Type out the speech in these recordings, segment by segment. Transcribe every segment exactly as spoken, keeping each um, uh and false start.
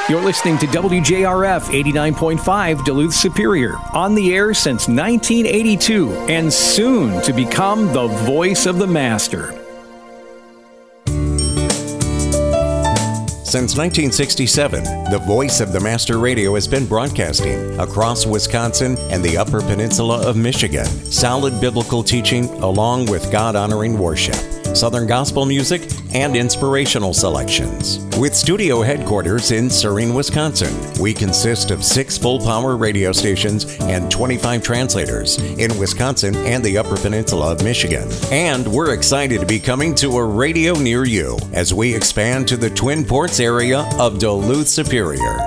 You're listening to W J R F eighty-nine point five Duluth Superior, on the air since nineteen eighty-two, and soon to become the voice of the Master. Since nineteen sixty-seven, the Voice of the Master Radio has been broadcasting across Wisconsin and the Upper Peninsula of Michigan. Solid biblical teaching along with God-honoring worship, Southern gospel music, and inspirational selections. With studio headquarters in Suring, Wisconsin, we consist of six full-power radio stations and twenty-five translators in Wisconsin and the Upper Peninsula of Michigan. And we're excited to be coming to a radio near you as we expand to the Twin Ports area of Duluth Superior.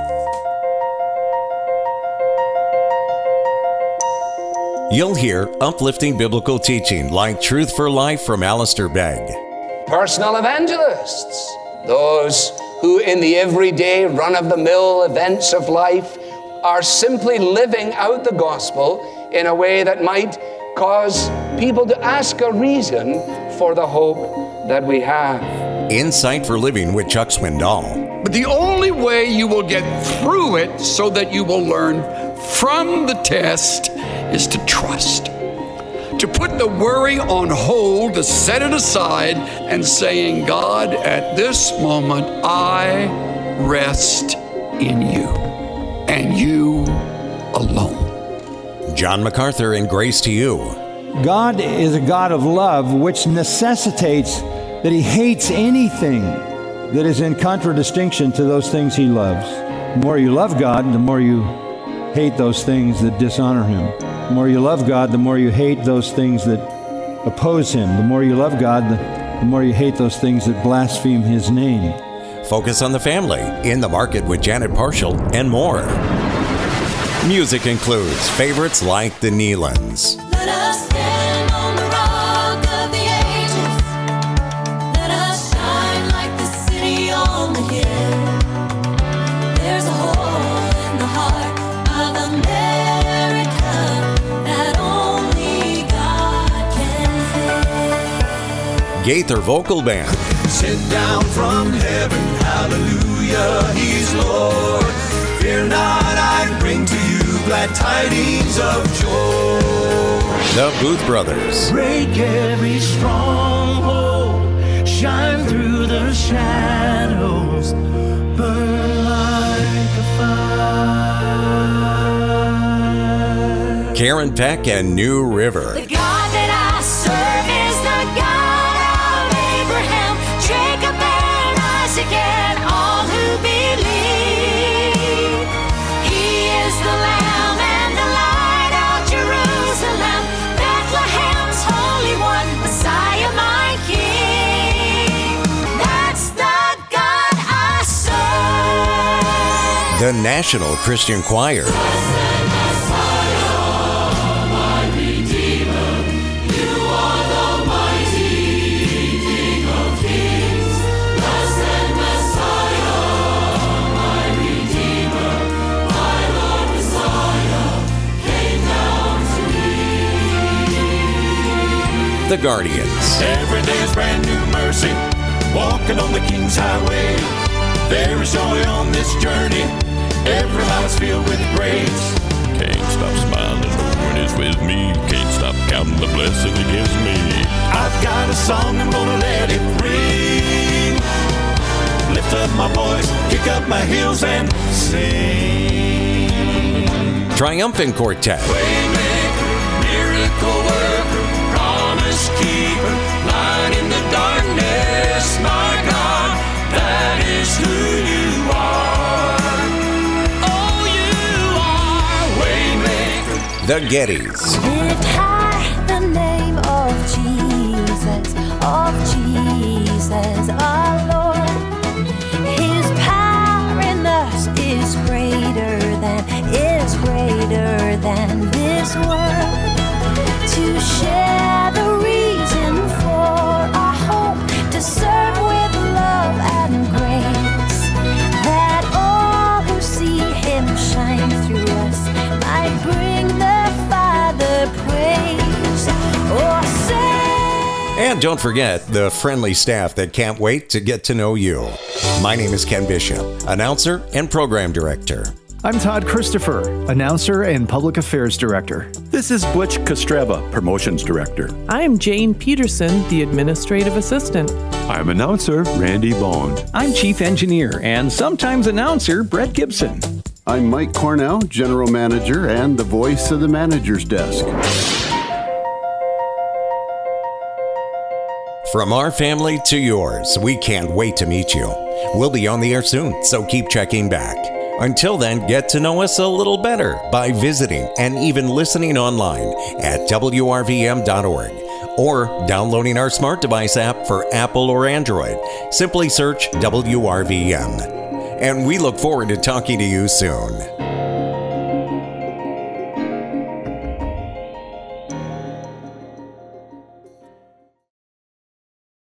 You'll hear uplifting biblical teaching like Truth for Life from Alistair Begg. Personal evangelists, those who in the everyday run-of-the-mill events of life are simply living out the gospel in a way that might cause people to ask a reason for the hope that we have. Insight for Living with Chuck Swindoll. But the only way you will get through it so that you will learn from the test is to trust. To put the worry on hold, to set it aside and saying, God, at this moment, I rest in you and you alone. John MacArthur in Grace to You. God is a God of love, which necessitates that he hates anything that is in contradistinction to those things he loves. The more you love God, the more you hate those things that dishonor him. The more you love God, the more you hate those things that oppose him. The more you love God, the, the more you hate those things that blaspheme his name. Focus on the Family, In the Market with Janet Parshall, and more. Music includes favorites like the Neelands. Let us stand on the rock of the ages. Let us shine like the city on the hill. There's a hole in the heart of America that only God can fill. Gaither Vocal Band. Sent down from heaven, hallelujah, he's Lord. Fear not, I bring to you glad tidings of joy. The Booth Brothers. Break every stronghold, shine through the shadows, burn like a fire. Karen Peck and New River. The God that I serve is the God of Abraham, Jacob, and Isaac, and all who believe. He is the Lamb and the Light of Jerusalem, Bethlehem's Holy One, Messiah, my King. That's the God I serve. The National Christian Choir. The Guardians. Every day is brand new mercy, walking on the King's Highway. There is joy on this journey, every mile is filled with grace. Can't stop smiling when it's with me, can't stop counting the blessings he gives me. I've got a song, I'm gonna let it ring. Lift up my voice, kick up my heels and sing. Triumphant Quartet. Waymaker, miracle worker, promise keeper, light in the darkness, my God, that is who you are. Oh, you are Waymaker. The Gettys. Lift high the name of Jesus, of Jesus, our Lord. His power in us is greater than, is greater than this world. To share the reason for our hope, to serve with love and grace, that all who see him shine through us might bring the Father praise. Oh, say And don't forget the friendly staff that can't wait to get to know you. My name is Ken Bishop, announcer and program director. I'm Todd Christopher, announcer and public affairs director. This is Butch Kostreva, promotions director. I'm Jane Peterson, the administrative assistant. I'm announcer Randy Bone. I'm chief engineer and sometimes announcer Brett Gibson. I'm Mike Cornell, general manager and the voice of the manager's desk. From our family to yours, we can't wait to meet you. We'll be on the air soon, so keep checking back. Until then, get to know us a little better by visiting and even listening online at W R V M dot org or downloading our smart device app for Apple or Android. Simply search W R V M. And we look forward to talking to you soon.